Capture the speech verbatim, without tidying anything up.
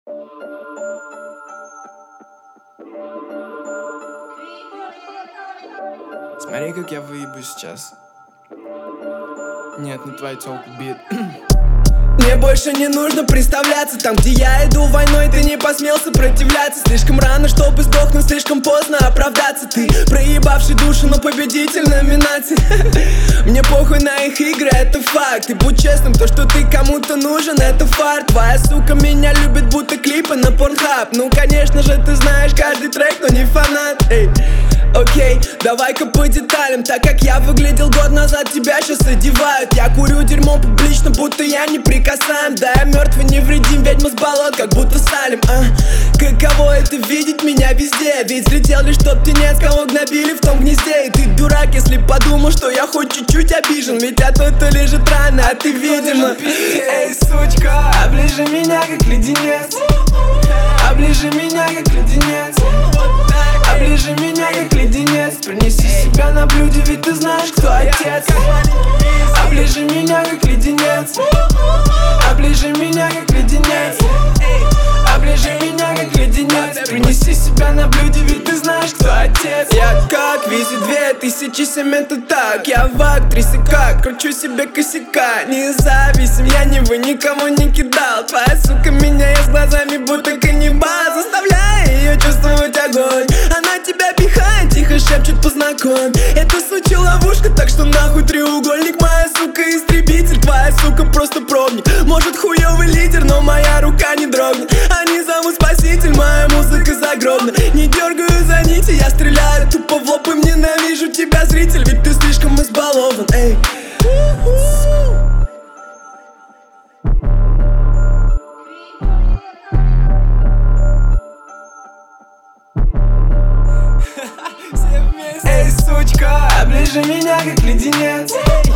Смотри, как я выебу сейчас. Нет, не твоя тёлка бит. Мне больше не нужно представляться. Там, где я иду войной, ты не посмел сопротивляться. Слишком рано, чтобы сдохнуть, слишком поздно оправдаться. Ты проебавший душу, но победитель номинации. Мне похуй на их игры, это факт. И будь честным, то, что ты кому-то нужен, это фарт. Твоя сука меня любит, будто клипы на Pornhub. Ну, конечно же, ты знаешь каждый трек, но не фанат. Эй. Окей, okay, давай-ка по деталям. Так как я выглядел год назад, тебя сейчас одевают. Я курю дерьмо публично, будто я не прикасаем. Да я мертвый невредим, ведьма с болот, как будто Салим. а? Каково это видеть меня везде? Ведь взлетел лишь тот птенец, кого гнобили в том гнезде. И ты дурак, если подумал, что я хоть чуть-чуть обижен. Ведь от той-то лежит рана, а ты видимо. Эй, сучка, оближи меня как леденец. Оближи меня как леденец. Оближи меня как леденец. Принеси себя на блюде, ведь ты знаешь, кто отец. Оближи меня как леденец. Оближи меня как леденец. Оближи меня как леденец. Принеси себя на блюде, ведь ты знаешь, кто отец. Я как визи две тысячи семь, это так. Я в актрисе как, кручу себе косяка. Независим, я не вы никому не кидал. Твоя сука меня ест глазами, будто каннибал. Заставляя ее чувствовать огонь. Она тебя пихает, тихо шепчет познакомь. Это сучья ловушка, так что нахуй треугольник. Моя сука истребитель, твоя сука просто пробник. Может хуёвый лидер, но моя рука не дрогнет. Они зовут спаситель, моя музыка загробна. Не дергаю за нити, я стреляю тупо в лоб. И ненавижу тебя, зритель, ведь ты слишком избалован. Эй. Эй, сучка, оближи меня как леденец.